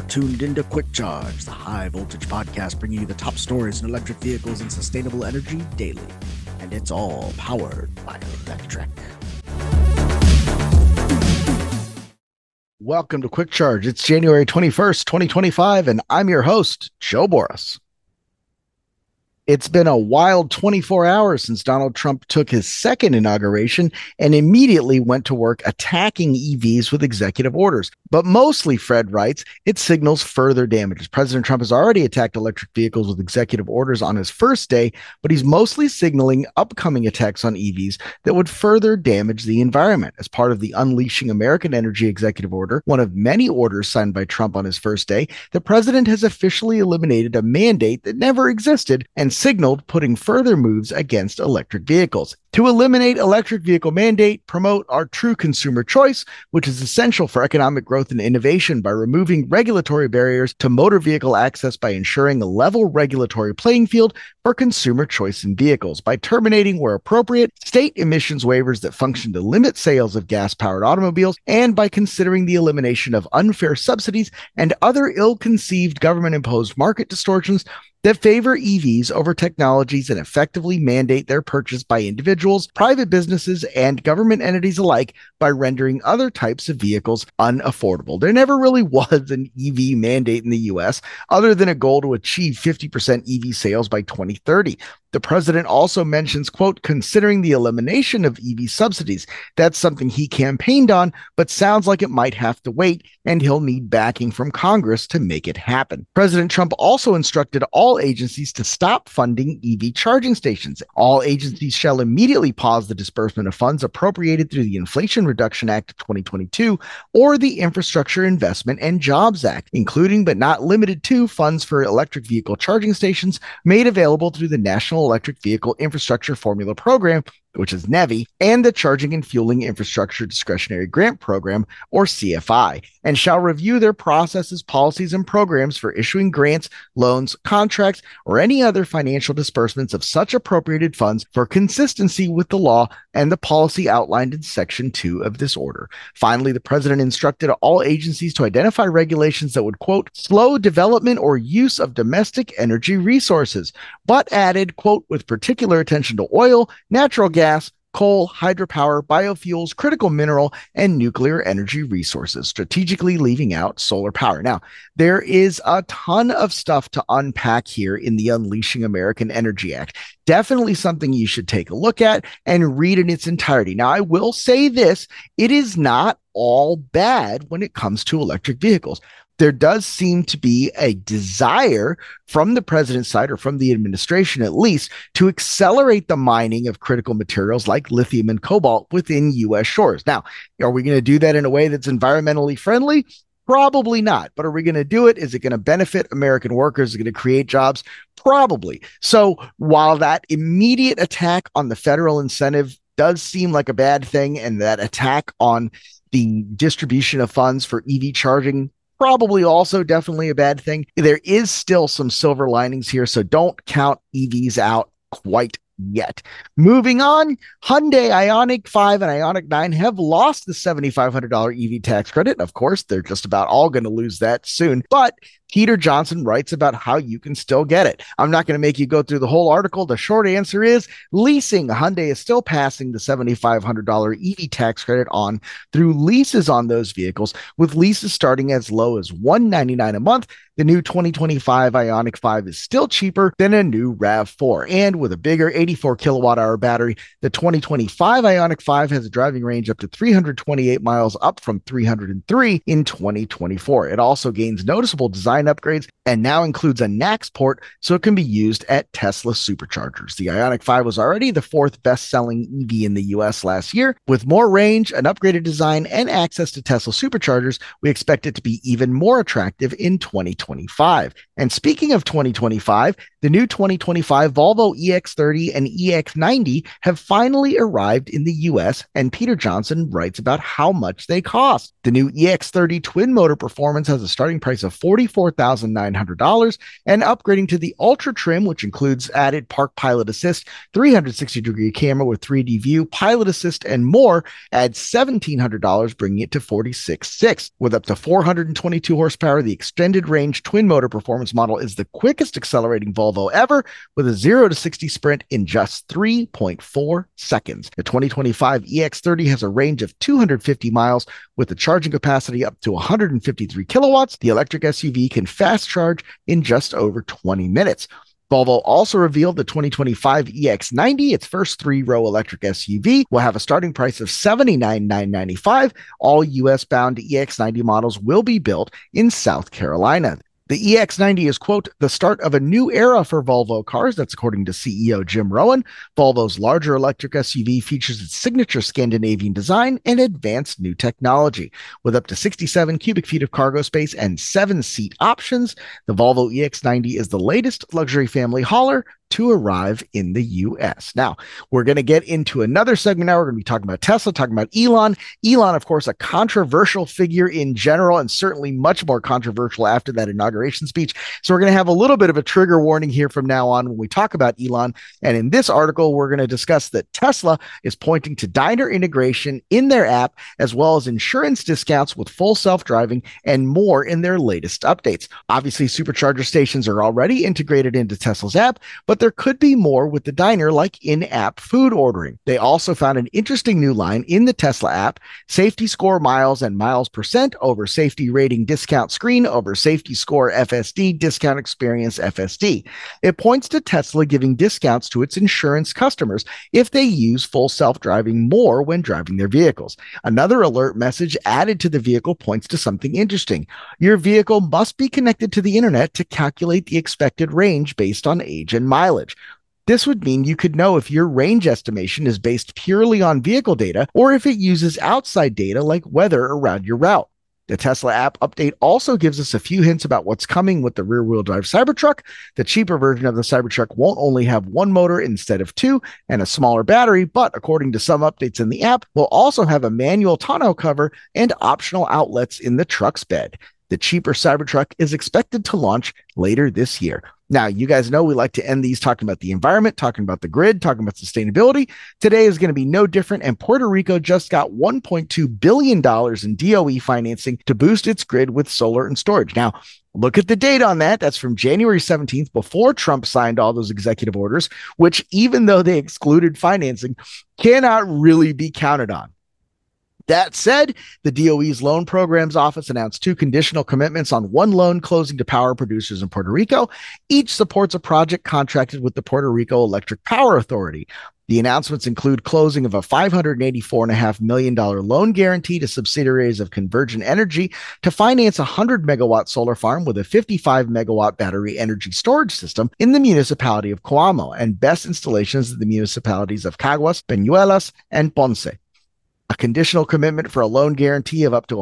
tuned into Quick Charge, the high voltage podcast bringing you the top stories in electric vehicles and sustainable energy daily. And it's all powered by electric. Welcome to Quick Charge. It's January 21st, 2025, and I'm your host, Joe Boris. It's been a wild 24 hours since Donald Trump took his second inauguration and immediately went to work attacking EVs with executive orders. But mostly, Fred writes, it signals further damage. President Trump has already attacked electric vehicles with executive orders on his first day, but he's mostly signaling upcoming attacks on EVs that would further damage the environment. As part of the Unleashing American Energy executive order, one of many orders signed by Trump on his first day, the president has officially eliminated a mandate that never existed and signaled putting further moves against electric vehicles. To eliminate electric vehicle mandate, promote our true consumer choice, which is essential for economic growth and innovation by removing regulatory barriers to motor vehicle access by ensuring a level regulatory playing field for consumer choice in vehicles, by terminating, where appropriate, state emissions waivers that function to limit sales of gas-powered automobiles, and by considering the elimination of unfair subsidies and other ill-conceived government-imposed market distortions that favor EVs over technologies and effectively mandate their purchase by individuals, private businesses, and government entities alike by rendering other types of vehicles unaffordable. There never really was an EV mandate in the US other than a goal to achieve 50% EV sales by 2030. The president also mentions, quote, considering the elimination of EV subsidies. That's something he campaigned on, but sounds like it might have to wait, and he'll need backing from Congress to make it happen. President Trump also instructed all agencies to stop funding EV charging stations. All agencies shall immediately pause the disbursement of funds appropriated through the Inflation Reduction Act of 2022 or the Infrastructure Investment and Jobs Act, including but not limited to funds for electric vehicle charging stations made available through the National Electric Vehicle Infrastructure Formula Program, which is NEVI, and the Charging and Fueling Infrastructure Discretionary Grant Program, or CFI, and shall review their processes, policies, and programs for issuing grants, loans, contracts, or any other financial disbursements of such appropriated funds for consistency with the law and the policy outlined in Section 2 of this order. Finally, the president instructed all agencies to identify regulations that would, quote, slow development or use of domestic energy resources, but added, quote, with particular attention to oil, natural gas, coal, hydropower, biofuels, critical mineral, and nuclear energy resources, strategically leaving out solar power. Now, there is a ton of stuff to unpack here in the Unleashing American Energy Act. Definitely something you should take a look at and read in its entirety. Now, I will say this, it is not all bad when it comes to electric vehicles. There does seem to be a desire from the president's side, or from the administration at least, to accelerate the mining of critical materials like lithium and cobalt within U.S. shores. Now, are we going to do that in a way that's environmentally friendly? Probably not. But are we going to do it? Is it going to benefit American workers? Is it going to create jobs? Probably. So while that immediate attack on the federal incentive does seem like a bad thing, and that attack on the distribution of funds for EV charging probably also definitely a bad thing, there is still some silver linings here, so don't count EVs out quite yet. Moving on, Hyundai Ioniq 5 and Ioniq 9 have lost the $7,500 EV tax credit. Of course, they're just about all going to lose that soon, but Peter Johnson writes about how you can still get it. I'm not going to make you go through the whole article. The short answer is leasing. Hyundai is still passing the $7,500 EV tax credit on through leases on those vehicles, with leases starting as low as $199 a month. The new 2025 Ioniq 5 is still cheaper than a new RAV4. And with a bigger 84 kilowatt hour battery, the 2025 Ioniq 5 has a driving range up to 328 miles, up from 303 in 2024. It also gains noticeable design upgrades and now includes a NACS port, so it can be used at Tesla superchargers. The Ioniq 5 was already the fourth best-selling EV in the US last year. With more range, an upgraded design, and access to Tesla superchargers, we expect it to be even more attractive in 2025. 2025. And speaking of 2025, the new 2025 Volvo EX30 and EX90 have finally arrived in the US, and Peter Johnson writes about how much they cost. The new EX30 twin motor performance has a starting price of $44,900, and upgrading to the Ultra trim, which includes added Park Pilot Assist, 360-degree camera with 3D view, pilot assist, and more, adds $1,700, bringing it to $46,600. With up to 422 horsepower, the extended range twin motor performance model is the quickest accelerating Volvo ever, with a 0 to 60 sprint in just 3.4 seconds. The 2025 EX30 has a range of 250 miles with a charging capacity up to 153 kilowatts. The electric SUV can fast charge in just over 20 minutes. Volvo also revealed the 2025 EX90, its first three-row electric SUV, will have a starting price of $79,995. All US-bound EX90 models will be built in South Carolina. The EX90 is, quote, the start of a new era for Volvo cars. That's according to CEO Jim Rowan. Volvo's larger electric SUV features its signature Scandinavian design and advanced new technology. With up to 67 cubic feet of cargo space and 7-seat options, the Volvo EX90 is the latest luxury family hauler to arrive in the US. Now, we're going to get into another segment now. We're going to be talking about Tesla, talking about Elon. Elon, of course, a controversial figure in general, and certainly much more controversial after that inauguration speech. So we're going to have a little bit of a trigger warning here from now on when we talk about Elon. And in this article, we're going to discuss that Tesla is pointing to diner integration in their app, as well as insurance discounts with full self-driving and more in their latest updates. Obviously, supercharger stations are already integrated into Tesla's app, but there could be more with the diner, like in-app food ordering. They also found an interesting new line in the Tesla app: safety score miles and miles percent over safety rating discount screen over safety score FSD discount experience FSD. It points to Tesla giving discounts to its insurance customers if they use full self-driving more when driving their vehicles. Another alert message added to the vehicle points to something interesting. Your vehicle must be connected to the internet to calculate the expected range based on age and mileage. This would mean you could know if your range estimation is based purely on vehicle data or if it uses outside data like weather around your route. The Tesla app update also gives us a few hints about what's coming with the rear-wheel drive Cybertruck. The cheaper version of the Cybertruck won't only have one motor instead of two and a smaller battery, but according to some updates in the app, will also have a manual tonneau cover and optional outlets in the truck's bed. The cheaper Cybertruck is expected to launch later this year. Now, you guys know we like to end these talking about the environment, talking about the grid, talking about sustainability. Today is going to be no different, and Puerto Rico just got $1.2 billion in DOE financing to boost its grid with solar and storage. Now, look at the date on that. That's from January 17th, before Trump signed all those executive orders, which, even though they excluded financing, cannot really be counted on. That said, the DOE's Loan Programs Office announced two conditional commitments on one loan closing to power producers in Puerto Rico. Each supports a project contracted with the Puerto Rico Electric Power Authority. The announcements include closing of a $584.5 million loan guarantee to subsidiaries of Convergent Energy to finance a 100-megawatt solar farm with a 55-megawatt battery energy storage system in the municipality of Coamo, and BESS installations in the municipalities of Caguas, Peñuelas, and Ponce. A conditional commitment for a loan guarantee of up to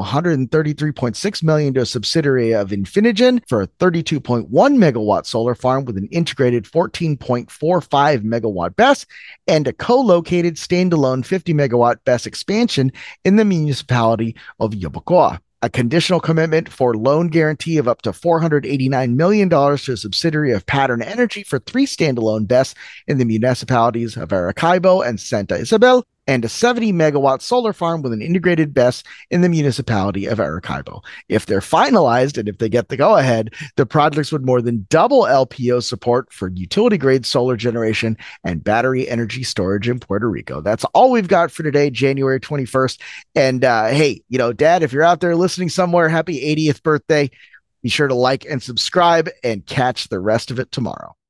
$133.6 million to a subsidiary of Infinigen for a 32.1 megawatt solar farm with an integrated 14.45 megawatt BESS, and a co-located standalone 50 megawatt BESS expansion in the municipality of Yabucoa. A conditional commitment for loan guarantee of up to $489 million to a subsidiary of Pattern Energy for 3 standalone BESS in the municipalities of Arecibo and Santa Isabel, and a 70-megawatt solar farm with an integrated BESS in the municipality of Arecibo. If they're finalized and if they get the go-ahead, the projects would more than double LPO support for utility-grade solar generation and battery energy storage in Puerto Rico. That's all we've got for today, January 21st. And hey, Dad, if you're out there listening somewhere, happy 80th birthday. Be sure to like and subscribe and catch the rest of it tomorrow.